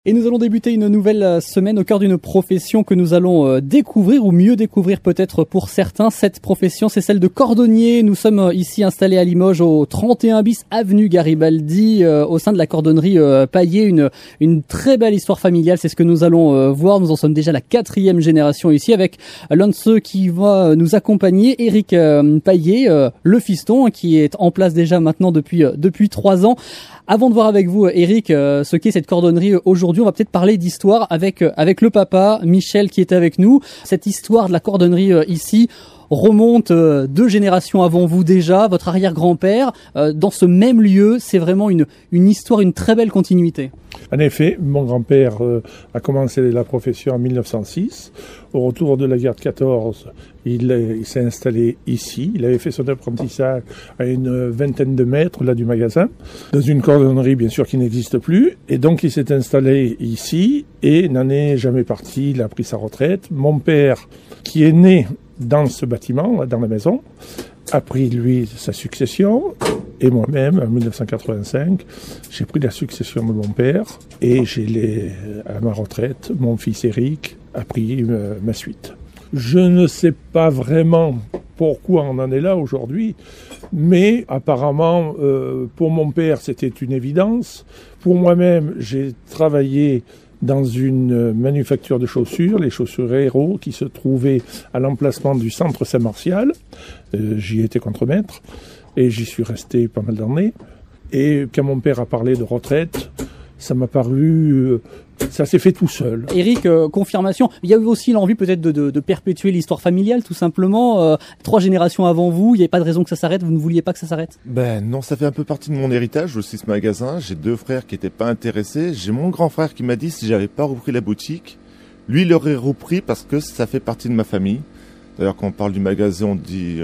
Et nous allons débuter une nouvelle semaine au cœur d'une profession que nous allons découvrir, ou mieux découvrir peut-être pour certains. Cette profession, c'est celle de cordonnier. Nous sommes ici installés à Limoges au 31 bis avenue Garibaldi, au sein de la cordonnerie Paillet. Une très belle histoire familiale, c'est ce que nous allons voir. Nous en sommes déjà la 4e génération ici, avec l'un de ceux qui va nous accompagner, Éric Paillet, le fiston, qui est en place déjà maintenant depuis 3 ans. Avant de voir avec vous, Éric, ce qu'est cette cordonnerie aujourd'hui, on va peut-être parler d'histoire avec le papa, Michel, qui est avec nous. Cette histoire de la cordonnerie ici remonte 2 générations avant vous déjà, votre arrière-grand-père. Dans ce même lieu, c'est vraiment une histoire, une très belle continuité. En effet, mon grand-père a commencé la profession en 1906. Au retour de la guerre de 14, il s'est installé ici. Il avait fait son apprentissage à une vingtaine de mètres là du magasin, dans une cordonnerie bien sûr qui n'existe plus. Et donc il s'est installé ici et n'en est jamais parti. Il a pris sa retraite. Mon père, qui est né dans ce bâtiment, dans la maison, a pris lui sa succession. Et moi-même, en 1985, j'ai pris la succession de mon père et à ma retraite, mon fils Éric a pris ma suite. Je ne sais pas vraiment pourquoi on en est là aujourd'hui, mais apparemment, pour mon père, c'était une évidence. Pour moi-même, j'ai travaillé dans une manufacture de chaussures, les chaussures Héros, qui se trouvait à l'emplacement du centre Saint-Martial. J'y étais contremaître. Et j'y suis resté pas mal d'années. Et quand mon père a parlé de retraite, ça m'a paru... ça s'est fait tout seul. Éric, confirmation, il y avait aussi l'envie peut-être de perpétuer l'histoire familiale, tout simplement. 3 générations avant vous, il n'y avait pas de raison que ça s'arrête, vous ne vouliez pas que ça s'arrête? Ben non, ça fait un peu partie de mon héritage, aussi ce magasin. J'ai 2 frères qui n'étaient pas intéressés. J'ai mon grand frère qui m'a dit si j'avais pas repris la boutique, lui il l'aurait repris parce que ça fait partie de ma famille. D'ailleurs, quand on parle du magasin,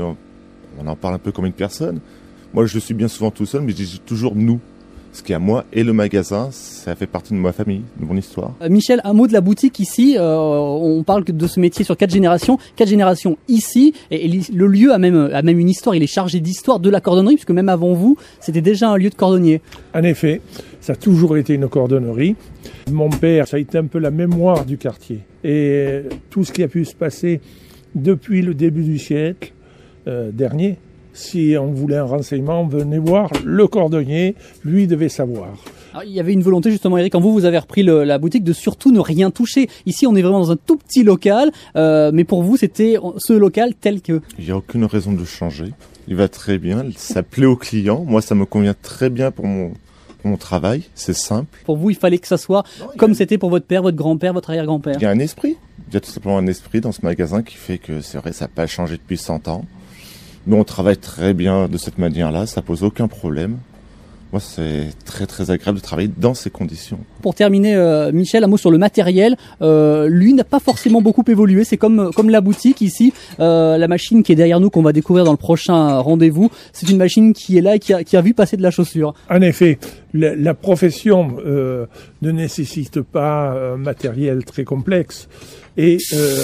on en parle un peu comme une personne. Moi, je suis bien souvent tout seul, mais je dis toujours nous. Ce qui est à moi et le magasin, ça fait partie de ma famille, de mon histoire. Michel, un mot de la boutique ici. On parle de ce métier sur 4 générations. 4 générations ici. Et le lieu a même une histoire. Il est chargé d'histoire de la cordonnerie, puisque même avant vous, c'était déjà un lieu de cordonnier. En effet, ça a toujours été une cordonnerie. Mon père, ça a été un peu la mémoire du quartier. Et tout ce qui a pu se passer depuis le début du siècle dernier, si on voulait un renseignement, venez voir le cordonnier, lui devait savoir. Alors, il y avait une volonté justement, Éric, quand vous avez repris la boutique, de surtout ne rien toucher. Ici, on est vraiment dans un tout petit local, mais pour vous, c'était ce local tel que... Il n'y a aucune raison de changer. Il va très bien, ça plaît aux clients. Moi, ça me convient très bien pour mon travail, c'est simple. Pour vous, il fallait que ça soit comme c'était pour votre père, votre grand-père, votre arrière-grand-père. Il y a un esprit. Il y a tout simplement un esprit dans ce magasin qui fait que c'est vrai, ça n'a pas changé depuis 100 ans. Nous, on travaille très bien de cette manière-là, ça pose aucun problème. Moi, c'est très très agréable de travailler dans ces conditions. Pour terminer, Michel, un mot sur le matériel. Lui n'a pas forcément beaucoup évolué. C'est comme la boutique ici. La machine qui est derrière nous, qu'on va découvrir dans le prochain rendez-vous, c'est une machine qui est là et qui a vu passer de la chaussure. En effet, la profession ne nécessite pas un matériel très complexe. Et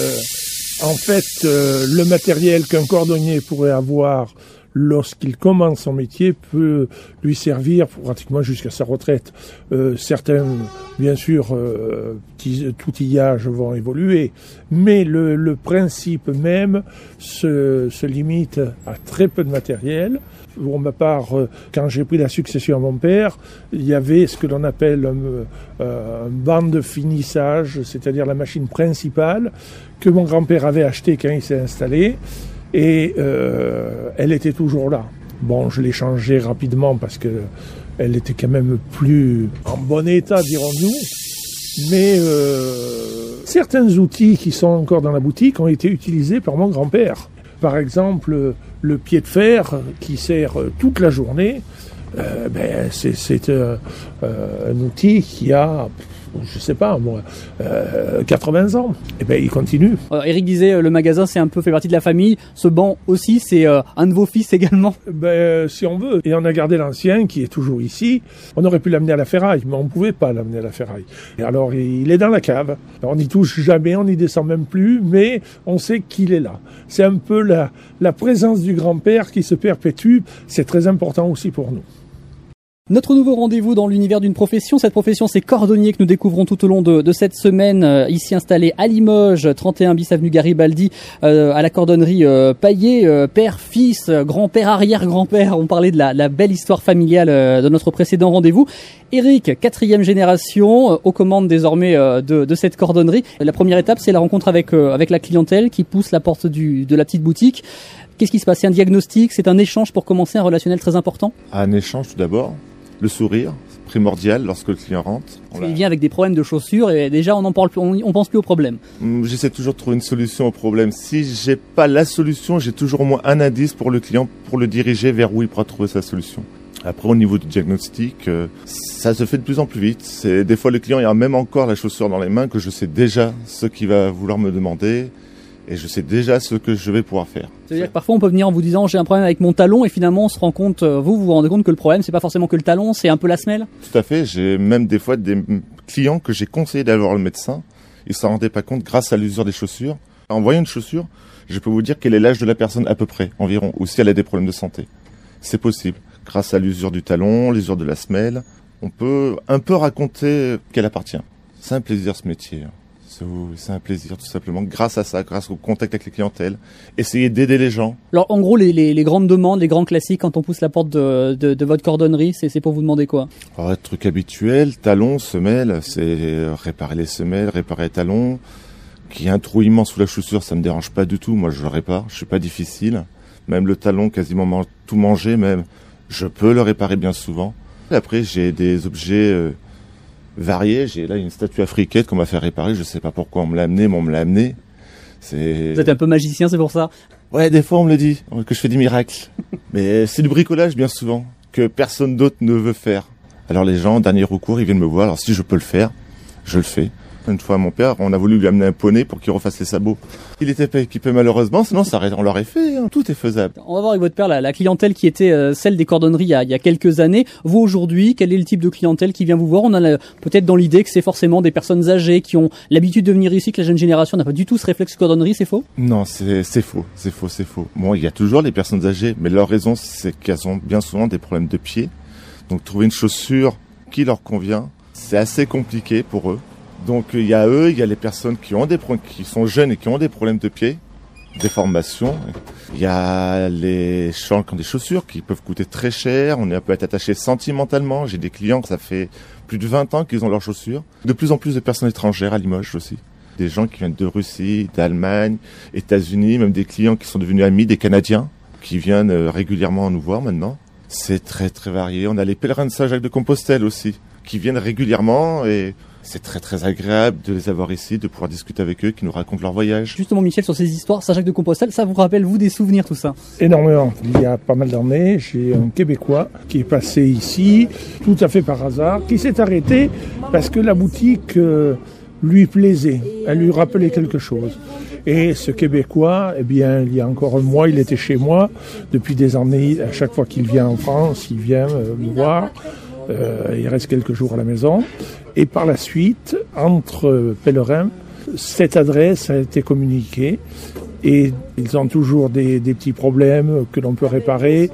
en fait, le matériel qu'un cordonnier pourrait avoir lorsqu'il commence son métier peut lui servir pratiquement jusqu'à sa retraite. Certains, bien sûr, outillages vont évoluer, mais le principe même se limite à très peu de matériel. Pour ma part, quand j'ai pris la succession à mon père, il y avait ce que l'on appelle un banc de finissage, c'est-à-dire la machine principale que mon grand-père avait achetée quand il s'est installé. Et elle était toujours là. Bon, je l'ai changée rapidement parce que elle était quand même plus en bon état, dirons-nous. Mais certains outils qui sont encore dans la boutique ont été utilisés par mon grand-père. Par exemple, le pied de fer qui sert toute la journée, c'est un outil qui a... je sais pas moi, 80 ans, et ben il continue. Éric disait le magasin c'est un peu fait partie de la famille, ce banc aussi c'est un de vos fils également. Si on veut, et on a gardé l'ancien qui est toujours ici. On aurait pu l'amener à la ferraille, mais on ne pouvait pas l'amener à la ferraille. Et alors il est dans la cave, on n'y touche jamais, on n'y descend même plus, mais on sait qu'il est là. C'est un peu la présence du grand-père qui se perpétue, c'est très important aussi pour nous. Notre nouveau rendez-vous dans l'univers d'une profession, cette profession c'est cordonnier que nous découvrons tout au long de cette semaine, ici installé à Limoges, 31 bis avenue Garibaldi, à la cordonnerie Paillet, père, fils, grand-père, arrière-grand-père, on parlait de la belle histoire familiale de notre précédent rendez-vous. Eric, 4e génération, aux commandes désormais de cette cordonnerie. La première étape c'est la rencontre avec la clientèle qui pousse la porte de la petite boutique. Qu'est-ce qui se passe? C'est un diagnostic, c'est un échange pour commencer, un relationnel très important? Un échange tout d'abord. Le sourire, c'est primordial lorsque le client rentre. Il vient avec des problèmes de chaussures et déjà on pense plus au problème. J'essaie toujours de trouver une solution au problème. Si j'ai pas la solution, j'ai toujours au moins un indice pour le client pour le diriger vers où il pourra trouver sa solution. Après, au niveau du diagnostic, ça se fait de plus en plus vite. Des fois, le client il a même encore la chaussure dans les mains que je sais déjà ce qu'il va vouloir me demander. Et je sais déjà ce que je vais pouvoir faire. C'est-à-dire que parfois on peut venir en vous disant j'ai un problème avec mon talon et finalement on se rend compte, vous rendez compte que le problème c'est pas forcément que le talon, c'est un peu la semelle. Tout à fait, j'ai même des fois des clients que j'ai conseillé d'aller voir le médecin, ils s'en rendaient pas compte grâce à l'usure des chaussures. En voyant une chaussure, je peux vous dire quel est l'âge de la personne à peu près, environ, ou si elle a des problèmes de santé. C'est possible, grâce à l'usure du talon, l'usure de la semelle, on peut un peu raconter qu'elle appartient. C'est un plaisir ce métier. C'est un plaisir tout simplement, grâce à ça, grâce au contact avec les clientèles, essayer d'aider les gens. Alors en gros les grandes demandes, les grands classiques quand on pousse la porte de votre cordonnerie, c'est pour vous demander quoi? Alors, truc habituel, talons, semelles, c'est réparer les semelles, réparer les talons. Qu'il y ait un trou immense sous la chaussure, ça me dérange pas du tout, moi je le répare, je suis pas difficile. Même le talon quasiment tout mangé même, je peux le réparer bien souvent. Après j'ai des objets variés. J'ai là une statue africaine qu'on m'a fait réparer. Je sais pas pourquoi on me l'a amené, mais on me l'a amené. Vous êtes un peu magicien, c'est pour ça? Ouais, des fois on me le dit, que je fais des miracles. Mais c'est du bricolage bien souvent, que personne d'autre ne veut faire. Alors les gens, en dernier recours, ils viennent me voir. Alors si je peux le faire, je le fais. Une fois, mon père, on a voulu lui amener un poney pour qu'il refasse les sabots. Il était pas équipé malheureusement, sinon on l'aurait fait, hein. Tout est faisable. On va voir avec votre père la clientèle qui était celle des cordonneries il y a quelques années. Vous aujourd'hui, quel est le type de clientèle qui vient vous voir? On a peut-être dans l'idée que c'est forcément des personnes âgées qui ont l'habitude de venir ici, que la jeune génération n'a pas du tout ce réflexe cordonnerie, c'est faux? Non, c'est faux. Bon, il y a toujours les personnes âgées, mais leur raison, c'est qu'elles ont bien souvent des problèmes de pied. Donc trouver une chaussure qui leur convient, c'est assez compliqué pour eux. Donc il y a eux, il y a les personnes qui sont jeunes et qui ont des problèmes de pied, des formations. Il y a les gens qui ont des chaussures qui peuvent coûter très cher. On peut être attaché sentimentalement. J'ai des clients, ça fait plus de 20 ans qu'ils ont leurs chaussures. De plus en plus de personnes étrangères à Limoges aussi. Des gens qui viennent de Russie, d'Allemagne, États-Unis, même des clients qui sont devenus amis, des Canadiens, qui viennent régulièrement nous voir maintenant. C'est très très varié. On a les pèlerins de Saint-Jacques-de-Compostelle aussi, qui viennent régulièrement et c'est très très agréable de les avoir ici, de pouvoir discuter avec eux, qui nous racontent leur voyage. Justement, Michel, sur ces histoires, Saint-Jacques-de-Compostelle, ça vous rappelle, vous, des souvenirs, tout ça? Énormément. Il y a pas mal d'années, j'ai un Québécois qui est passé ici, tout à fait par hasard, qui s'est arrêté parce que la boutique lui plaisait, elle lui rappelait quelque chose. Et ce Québécois, eh bien, il y a encore un mois, il était chez moi. Depuis des années, à chaque fois qu'il vient en France, il vient me voir. Il reste quelques jours à la maison. Et par la suite, entre pèlerins, cette adresse a été communiquée. Et ils ont toujours des petits problèmes que l'on peut réparer.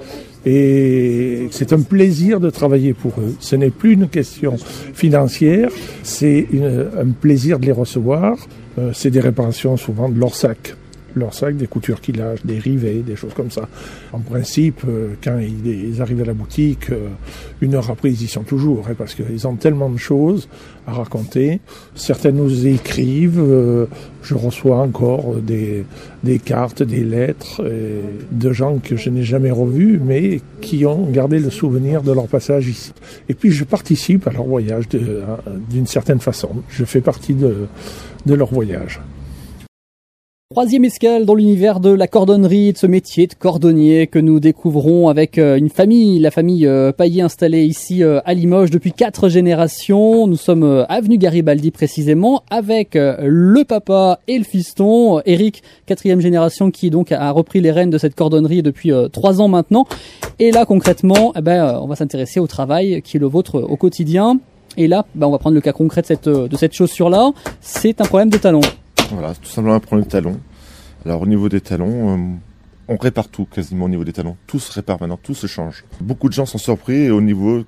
Et c'est un plaisir de travailler pour eux. Ce n'est plus une question financière, c'est un plaisir de les recevoir. C'est des réparations souvent de leur sac, des coutures qu'ils lâchent, des rivets, des choses comme ça. En principe, quand ils arrivent à la boutique, une heure après, ils y sont toujours, parce qu'ils ont tellement de choses à raconter. Certains nous écrivent, je reçois encore des cartes, des lettres de gens que je n'ai jamais revus, mais qui ont gardé le souvenir de leur passage ici. Et puis, je participe à leur voyage d'une certaine façon. Je fais partie de leur voyage. Troisième escale dans l'univers de la cordonnerie, de ce métier de cordonnier que nous découvrons avec une famille, la famille Paillet installée ici à Limoges depuis 4 générations. Nous sommes avenue Garibaldi précisément avec le papa et le fiston, Eric, 4e génération qui donc a repris les rênes de cette cordonnerie depuis 3 ans maintenant. Et là concrètement, on va s'intéresser au travail qui est le vôtre au quotidien. Et là, on va prendre le cas concret de cette chaussure-là. C'est un problème de talon. Voilà, tout simplement un problème de talon. Alors au niveau des talons, on répare tout quasiment au niveau des talons. Tout se répare maintenant, tout se change. Beaucoup de gens sont surpris au niveau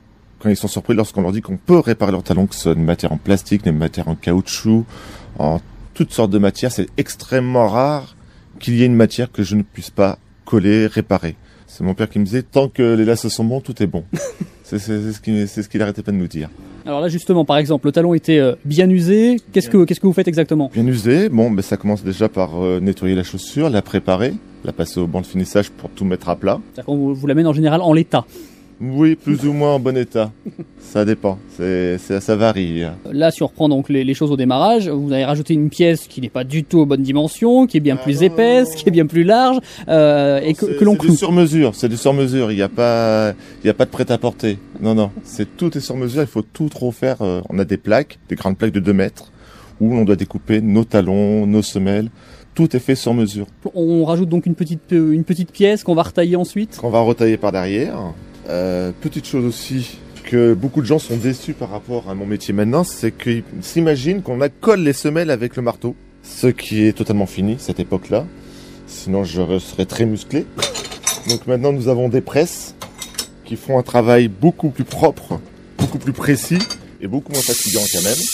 quand ils sont surpris lorsqu'on leur dit qu'on peut réparer leurs talons, que ce soit une matière en plastique, une matière en caoutchouc, en toutes sortes de matières. C'est extrêmement rare qu'il y ait une matière que je ne puisse pas coller, réparer. C'est mon père qui me disait, tant que les laces sont bons, tout est bon. c'est ce qu'il arrêtait pas de nous dire. Alors là justement, par exemple, le talon était bien usé. Qu'est-ce que vous faites exactement? Bien usé, ça commence déjà par nettoyer la chaussure, la préparer, la passer au banc de finissage pour tout mettre à plat. C'est-à-dire qu'on vous l'amène en général en l'état. Oui, plus ou moins en bon état. Ça dépend, ça varie. Là, si on reprend donc les choses au démarrage, vous avez rajouté une pièce qui n'est pas du tout aux bonnes dimensions, qui est bien plus épaisse, qui est bien plus large, et que l'on cloue. C'est du sur-mesure. Il n'y a pas de prêt-à-porter. Non, tout est sur-mesure. Il faut tout refaire. On a des grandes plaques de 2 mètres, où l'on doit découper nos talons, nos semelles. Tout est fait sur mesure. On rajoute donc une petite pièce qu'on va retailler ensuite. Qu'on va retailler par derrière. Petite chose aussi que beaucoup de gens sont déçus par rapport à mon métier maintenant, c'est qu'ils s'imaginent qu'on colle les semelles avec le marteau, ce qui est totalement fini cette époque-là. Sinon, je serais très musclé. Donc maintenant, nous avons des presses qui font un travail beaucoup plus propre, beaucoup plus précis et beaucoup moins fatigant quand même.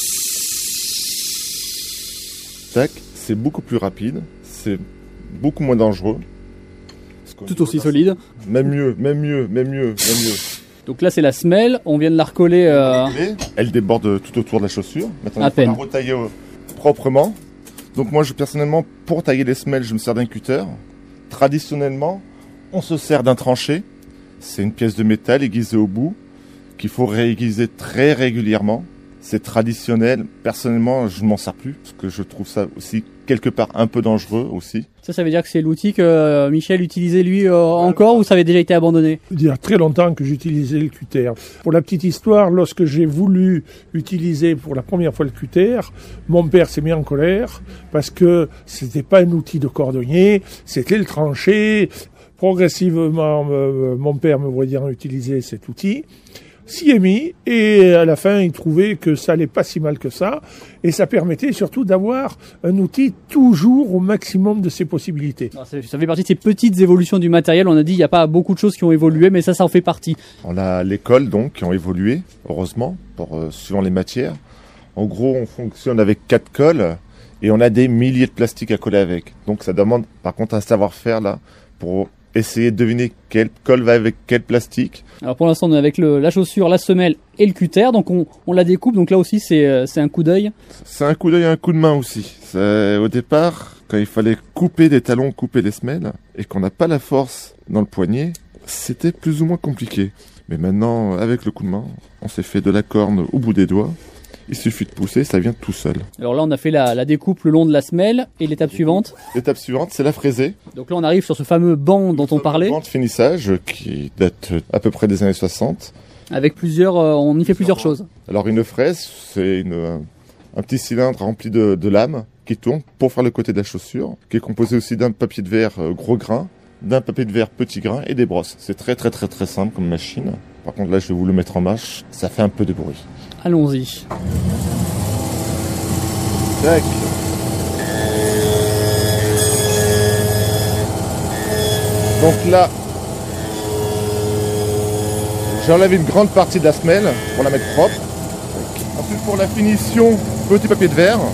Tac, c'est beaucoup plus rapide, c'est beaucoup moins dangereux. Tout aussi solide. Même mieux. Donc là, c'est la semelle. On vient de la recoller. Elle déborde tout autour de la chaussure. Maintenant, à peine. La retailler proprement. Donc moi, personnellement, pour tailler les semelles, je me sers d'un cutter. Traditionnellement, on se sert d'un tranché. C'est une pièce de métal aiguisée au bout qu'il faut réaiguiser très régulièrement. C'est traditionnel. Personnellement, je ne m'en sers plus parce que je trouve ça aussi quelque part un peu dangereux aussi. Ça veut dire que c'est l'outil que Michel utilisait lui encore ou ça avait déjà été abandonné? Il y a très longtemps que j'utilisais le cutter. Pour la petite histoire, lorsque j'ai voulu utiliser pour la première fois le cutter, mon père s'est mis en colère parce que c'était pas un outil de cordonnier, c'était le tranché. Progressivement, mon père me voyant utiliser cet outil, s'y est mis et à la fin il trouvait que ça allait pas si mal que ça et ça permettait surtout d'avoir un outil toujours au maximum de ses possibilités. Ça fait partie de ces petites évolutions du matériel. On a dit il n'y a pas beaucoup de choses qui ont évolué mais ça en fait partie. On a les colles donc qui ont évolué heureusement suivant les matières. En gros on fonctionne avec 4 colles et on a des milliers de plastiques à coller avec. Donc ça demande par contre un savoir-faire là pour essayer de deviner quelle colle va avec quel plastique. Alors pour l'instant on est avec la chaussure, la semelle et le cutter, donc on la découpe, donc là aussi c'est un coup d'œil. C'est un coup d'œil et un coup de main aussi. Au départ, quand il fallait couper des talons, couper des semelles, et qu'on n'a pas la force dans le poignet, c'était plus ou moins compliqué. Mais maintenant, avec le coup de main, on s'est fait de la corne au bout des doigts. Il suffit de pousser, ça vient tout seul. Alors là, on a fait la découpe le long de la semelle. Et l'étape suivante? L'étape suivante, c'est la fraisée. Donc là, on arrive sur ce fameux banc dont on parlait. Banc de finissage qui date à peu près des années 60. Avec on y fait plusieurs choses. Alors une fraise, c'est un petit cylindre rempli de lames qui tourne pour faire le côté de la chaussure, qui est composé aussi d'un papier de verre gros grain, d'un papier de verre petit grain et des brosses. C'est très très très très simple comme machine. Par contre là, je vais vous le mettre en marche. Ça fait un peu de bruit. Allons-y. Tac. Donc là, j'enlève une grande partie de la semelle pour la mettre propre. Ensuite pour la finition, petit papier de verre.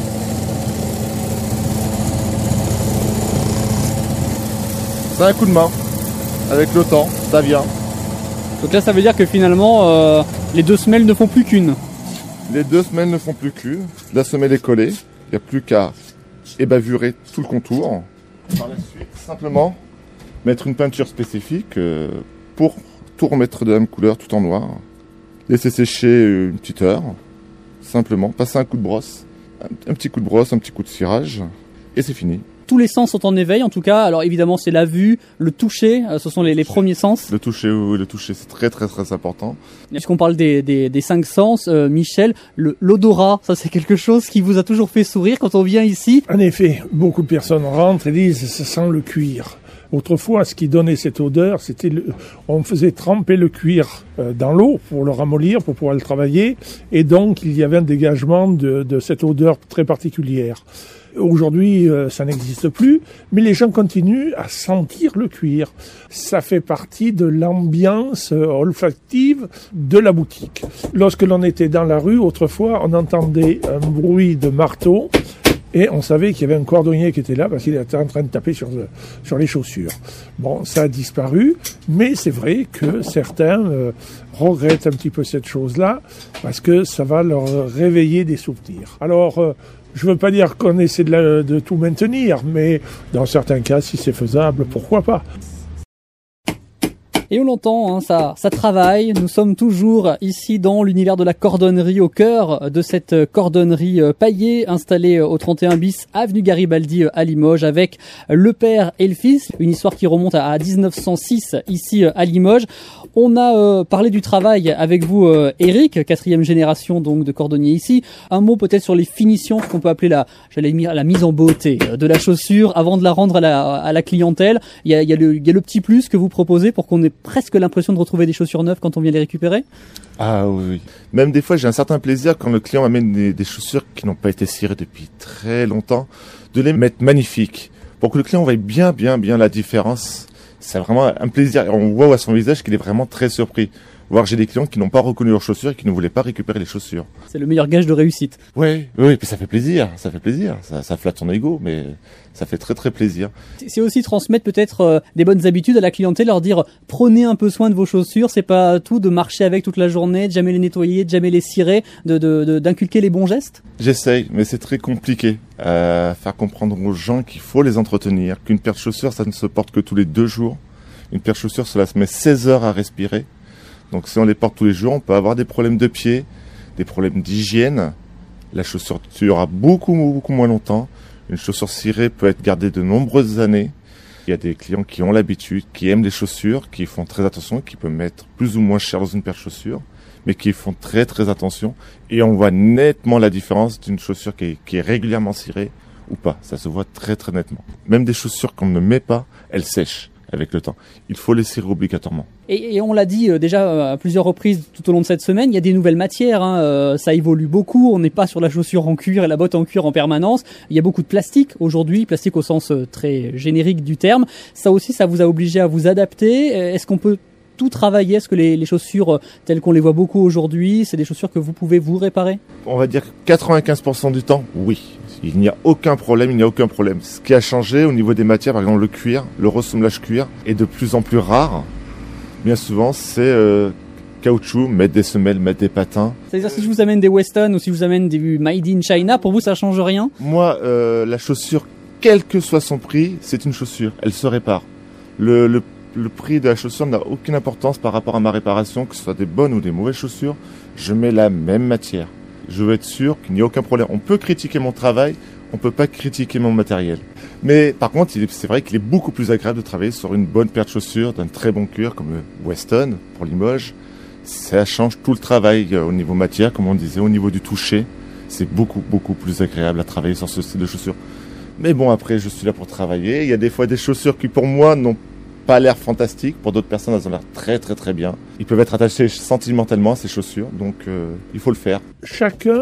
C'est un coup de main. Avec le temps, ça vient. Donc là, ça veut dire que finalement, les 2 semelles ne font plus qu'une. Les 2 semelles ne font plus qu'une. La semelle est collée. Il n'y a plus qu'à ébavurer tout le contour. Par la suite, simplement mettre une peinture spécifique pour tout remettre de la même couleur, tout en noir. Laisser sécher une petite heure. Simplement passer un coup de brosse. Un petit coup de brosse, un petit coup de cirage. Et c'est fini. Tous les sens sont en éveil en tout cas. Alors évidemment c'est la vue, le toucher, ce sont les premiers sens. Le toucher, oui, le toucher c'est très très très important. Puisqu'on parle des 5 sens, Michel, l'odorat, ça c'est quelque chose qui vous a toujours fait sourire quand on vient ici. En effet, beaucoup de personnes rentrent et disent ça sent le cuir. Autrefois, ce qui donnait cette odeur, on faisait tremper le cuir dans l'eau pour le ramollir, pour pouvoir le travailler, et donc il y avait un dégagement de cette odeur très particulière. Aujourd'hui, ça n'existe plus, mais les gens continuent à sentir le cuir. Ça fait partie de l'ambiance olfactive de la boutique. Lorsque l'on était dans la rue, autrefois, on entendait un bruit de marteau et on savait qu'il y avait un cordonnier qui était là parce qu'il était en train de taper sur les chaussures. Bon, ça a disparu, mais c'est vrai que certains regrettent un petit peu cette chose-là parce que ça va leur réveiller des souvenirs. Alors, je ne veux pas dire qu'on essaie de tout maintenir, mais dans certains cas, si c'est faisable, pourquoi pas ? Et on l'entend, hein, ça travaille. Nous sommes toujours ici dans l'univers de la cordonnerie, au cœur de cette cordonnerie paillée installée au 31 bis avenue Garibaldi à Limoges, avec le père et le fils. Une histoire qui remonte à 1906 ici à Limoges. On a parlé du travail avec vous, Eric, 4e génération donc de cordonnier ici. Un mot peut-être sur les finitions, ce qu'on peut appeler la mise en beauté de la chaussure avant de la rendre à la clientèle. Il y a le petit plus que vous proposez pour qu'on ait presque l'impression de retrouver des chaussures neuves quand on vient les récupérer. Ah oui. Même des fois, j'ai un certain plaisir quand le client amène des chaussures qui n'ont pas été cirées depuis très longtemps, de les mettre magnifiques pour que le client voie bien la différence. C'est vraiment un plaisir. On voit à son visage qu'il est vraiment très surpris. Voire j'ai des clients qui n'ont pas reconnu leurs chaussures et qui ne voulaient pas récupérer les chaussures. C'est le meilleur gage de réussite. Oui, puis ça fait plaisir. Ça flatte son ego, mais ça fait très très plaisir. C'est aussi transmettre peut-être des bonnes habitudes à la clientèle, leur dire prenez un peu soin de vos chaussures, c'est pas tout de marcher avec toute la journée, de jamais les nettoyer, de jamais les cirer, d'inculquer les bons gestes. J'essaye, mais c'est très compliqué à faire comprendre aux gens qu'il faut les entretenir, qu'une paire de chaussures ça ne se porte que tous les 2 jours. Une paire de chaussures cela se met 16 heures à respirer. Donc si on les porte tous les jours, on peut avoir des problèmes de pied, des problèmes d'hygiène. La chaussure durera beaucoup moins longtemps. Une chaussure cirée peut être gardée de nombreuses années. Il y a des clients qui ont l'habitude, qui aiment les chaussures, qui font très attention, qui peuvent mettre plus ou moins cher dans une paire de chaussures, mais qui font très très attention. Et on voit nettement la différence d'une chaussure qui est régulièrement cirée ou pas. Ça se voit très très nettement. Même des chaussures qu'on ne met pas, elles sèchent avec le temps. Il faut les cirer obligatoirement. Et on l'a dit déjà à plusieurs reprises tout au long de cette semaine, il y a des nouvelles matières, ça évolue beaucoup, on n'est pas sur la chaussure en cuir et la botte en cuir en permanence, il y a beaucoup de plastique aujourd'hui, plastique au sens très générique du terme. Ça aussi, ça vous a obligé à vous adapter. Est-ce qu'on peut tout travailler? Est-ce que les chaussures telles qu'on les voit beaucoup aujourd'hui, c'est des chaussures que vous pouvez vous réparer? On va dire 95% du temps, oui. Il n'y a aucun problème. Ce qui a changé au niveau des matières, par exemple le cuir, le ressemblage cuir est de plus en plus rare. Bien souvent, c'est caoutchouc, mettre des semelles, mettre des patins. C'est-à-dire si je vous amène des Weston ou si je vous amène des Made in China, pour vous ça change rien? Moi, la chaussure, quel que soit son prix, c'est une chaussure. Elle se répare. Le prix de la chaussure n'a aucune importance par rapport à ma réparation, que ce soit des bonnes ou des mauvaises chaussures. Je mets la même matière. Je veux être sûr qu'il n'y a aucun problème. On peut critiquer mon travail, on peut pas critiquer mon matériel. Mais par contre, c'est vrai qu'il est beaucoup plus agréable de travailler sur une bonne paire de chaussures d'un très bon cuir comme le Weston pour Limoges. Ça change tout le travail au niveau matière, comme on disait, au niveau du toucher. C'est beaucoup plus agréable à travailler sur ce style de chaussures. Mais bon, après, je suis là pour travailler. Il y a des fois des chaussures qui, pour moi, n'ont pas l'air fantastique. Pour d'autres personnes, elles ont l'air très bien. Ils peuvent être attachés sentimentalement à ces chaussures, donc il faut le faire. Chacun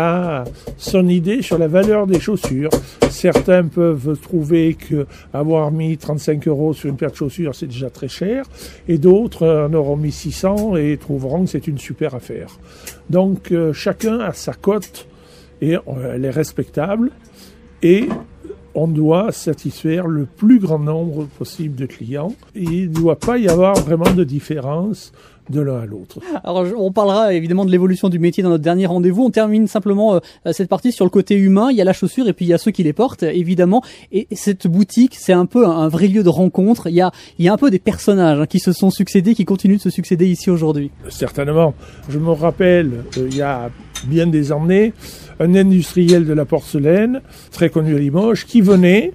a son idée sur la valeur des chaussures. Certains peuvent trouver que avoir mis 35 € sur une paire de chaussures, c'est déjà très cher, et d'autres en auront mis 600 et trouveront que c'est une super affaire. Donc chacun a sa cote et elle est respectable, et on doit satisfaire le plus grand nombre possible de clients. Il ne doit pas y avoir vraiment de différence de l'un à l'autre. Alors on parlera évidemment de l'évolution du métier dans notre dernier rendez-vous. On termine simplement cette partie sur le côté humain. Il y a la chaussure et puis il y a ceux qui les portent, évidemment. Et cette boutique, c'est un peu un vrai lieu de rencontre. Il y a un peu des personnages qui se sont succédés, qui continuent de se succéder ici aujourd'hui. Certainement. Je me rappelle, il y a bien des années, un industriel de la porcelaine, très connu à Limoges, qui venait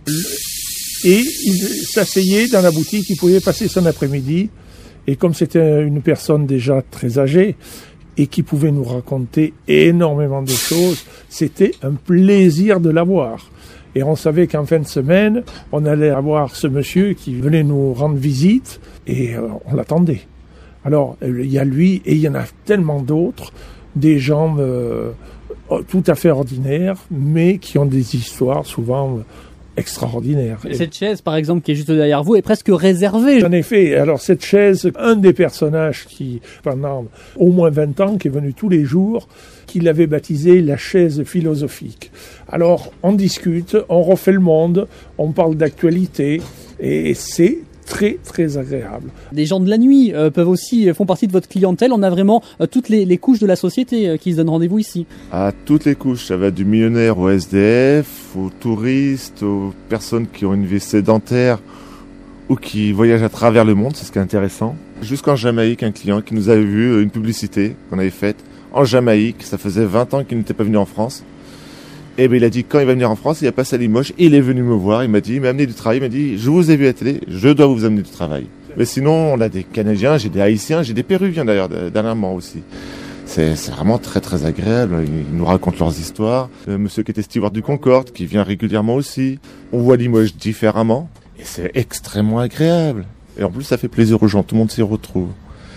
et il s'asseyait dans la boutique, il pouvait passer son après-midi. Et comme c'était une personne déjà très âgée et qui pouvait nous raconter énormément de choses, c'était un plaisir de l'avoir. Et on savait qu'en fin de semaine, on allait avoir ce monsieur qui venait nous rendre visite et on l'attendait. Alors, il y a lui et il y en a tellement d'autres, des gens tout à fait ordinaires, mais qui ont des histoires souvent extraordinaire. Cette chaise, par exemple, qui est juste derrière vous, est presque réservée. En effet, alors cette chaise, un des personnages qui, pendant au moins 20 ans, qui est venu tous les jours, qui l'avait baptisé la chaise philosophique. Alors, on discute, on refait le monde, on parle d'actualité, et c'est très très agréable. Des gens de la nuit font partie de votre clientèle. On a vraiment toutes les couches de la société qui se donnent rendez-vous ici. À toutes les couches, ça va du millionnaire au SDF, aux touristes, aux personnes qui ont une vie sédentaire ou qui voyagent à travers le monde, c'est ce qui est intéressant. Jusqu'en Jamaïque, un client qui nous avait vu une publicité qu'on avait faite en Jamaïque, ça faisait 20 ans qu'il n'était pas venu en France. Et ben il a dit quand il va venir en France, il a passé à Limoges, il est venu me voir, il m'a amené du travail, il m'a dit je vous ai vu à la télé, je dois vous amener du travail. Mais sinon on a des Canadiens, j'ai des Haïtiens, j'ai des Péruviens d'ailleurs dernièrement aussi. C'est vraiment très très agréable, ils nous racontent leurs histoires. Monsieur qui était steward du Concorde, qui vient régulièrement aussi. On voit Limoges différemment et c'est extrêmement agréable. Et en plus ça fait plaisir aux gens, tout le monde s'y retrouve.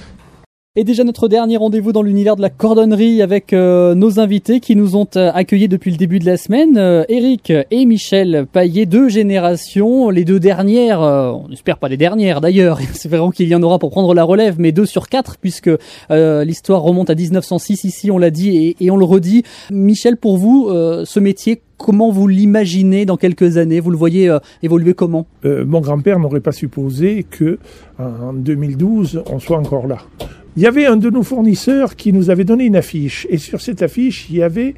Et déjà notre dernier rendez-vous dans l'univers de la cordonnerie avec nos invités qui nous ont accueillis depuis le début de la semaine. Eric et Michel Paillet, 2 générations, les 2 dernières, on n'espère pas les dernières d'ailleurs, espérons qu'il y en aura pour prendre la relève, mais 2 sur 4 puisque l'histoire remonte à 1906 ici, on l'a dit et on le redit. Michel, pour vous, ce métier, comment vous l'imaginez dans quelques années? Vous le voyez évoluer comment? Mon grand-père n'aurait pas supposé que en 2012, on soit encore là. Il y avait un de nos fournisseurs qui nous avait donné une affiche. Et sur cette affiche, il y avait,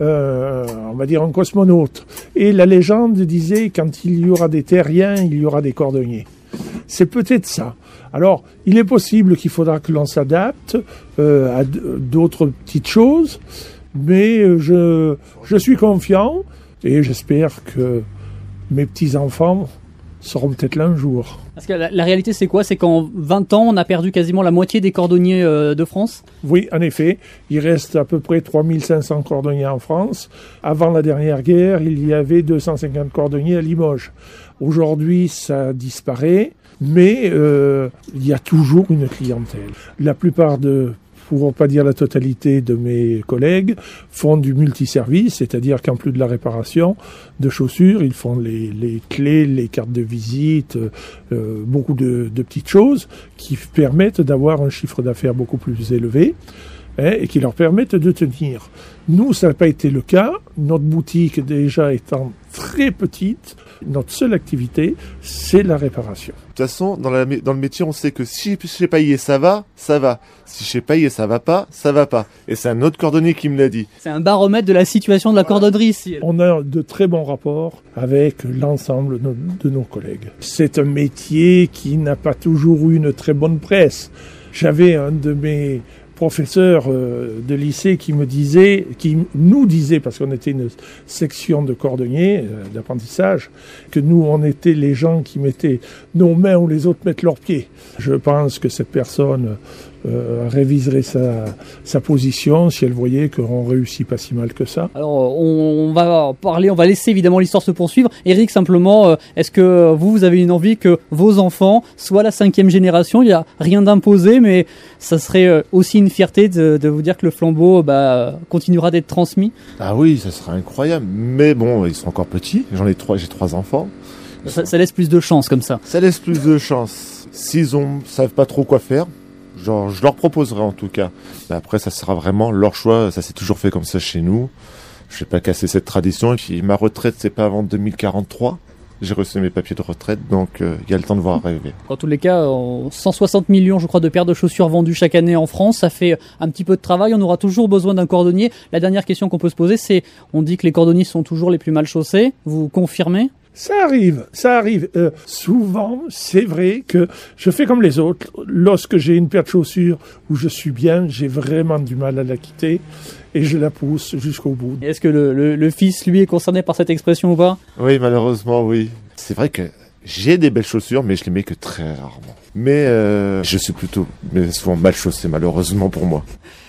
on va dire, un cosmonaute. Et la légende disait, quand il y aura des terriens, il y aura des cordonniers. C'est peut-être ça. Alors, il est possible qu'il faudra que l'on s'adapte à d'autres petites choses. Mais je suis confiant et j'espère que mes petits-enfants seront peut-être là un jour. Parce que la réalité, c'est quoi? C'est qu'en 20 ans, on a perdu quasiment la moitié des cordonniers de France? Oui, en effet. Il reste à peu près 3500 cordonniers en France. Avant la dernière guerre, il y avait 250 cordonniers à Limoges. Aujourd'hui, ça disparaît, mais il y a toujours une clientèle. La plupart pour pas dire la totalité de mes collègues, font du multiservice, c'est-à-dire qu'en plus de la réparation de chaussures, ils font les clés, les cartes de visite, beaucoup de petites choses qui permettent d'avoir un chiffre d'affaires beaucoup plus élevé et qui leur permettent de tenir. Nous, ça n'a pas été le cas. Notre boutique, déjà étant très petite, notre seule activité, c'est la réparation. De toute façon, dans le métier, on sait que si chez Paillet ça va, ça va. Si chez Paillet ça va pas, ça va pas. Et c'est un autre cordonnier qui me l'a dit. C'est un baromètre de la situation de la cordonnerie ici. On a de très bons rapports avec l'ensemble de nos collègues. C'est un métier qui n'a pas toujours eu une très bonne presse. J'avais un de mes professeur de lycée qui nous disait, parce qu'on était une section de cordonniers, d'apprentissage, que nous, on était les gens qui mettaient nos mains où les autres mettent leurs pieds. Je pense que cette personne réviserait sa position si elle voyait qu'on réussit pas si mal que ça. Alors, on va laisser évidemment l'histoire se poursuivre. Eric, simplement, est-ce que vous avez une envie que vos enfants soient la 5e génération? Il n'y a rien d'imposé, mais ça serait aussi une fierté de vous dire que le flambeau continuera d'être transmis. Ah oui, ça serait incroyable. Mais bon, ils sont encore petits. J'ai 3 enfants. Ça laisse plus de chance comme ça. Ça laisse plus de chance. S'ils savent pas trop quoi faire, je leur proposerai en tout cas. Mais après, ça sera vraiment leur choix. Ça s'est toujours fait comme ça chez nous. Je vais pas casser cette tradition. Et puis ma retraite, c'est pas avant 2043. J'ai reçu mes papiers de retraite, donc il y a le temps de voir arriver. En tous les cas, 160 millions, je crois, de paires de chaussures vendues chaque année en France. Ça fait un petit peu de travail. On aura toujours besoin d'un cordonnier. La dernière question qu'on peut se poser, c'est, on dit que les cordonniers sont toujours les plus mal chaussés. Vous confirmez ? Ça arrive. Souvent, c'est vrai que je fais comme les autres. Lorsque j'ai une paire de chaussures où je suis bien, j'ai vraiment du mal à la quitter et je la pousse jusqu'au bout. Et est-ce que le fils, lui, est concerné par cette expression ou pas ? Oui, malheureusement, oui. C'est vrai que j'ai des belles chaussures, mais je les mets que très rarement. Mais je suis souvent mal chaussé, malheureusement pour moi.